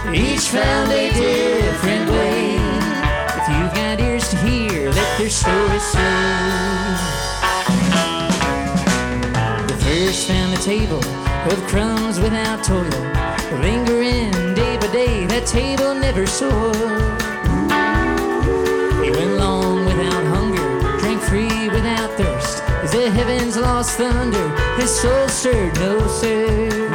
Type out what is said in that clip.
Each found a different way. If you've got ears to hear, let their story say. The first found a table of crumbs without toil, lingering day by day, that table never soiled. He went long without hunger, drank free without thirst. As the heavens lost thunder, his soul stirred no, sir.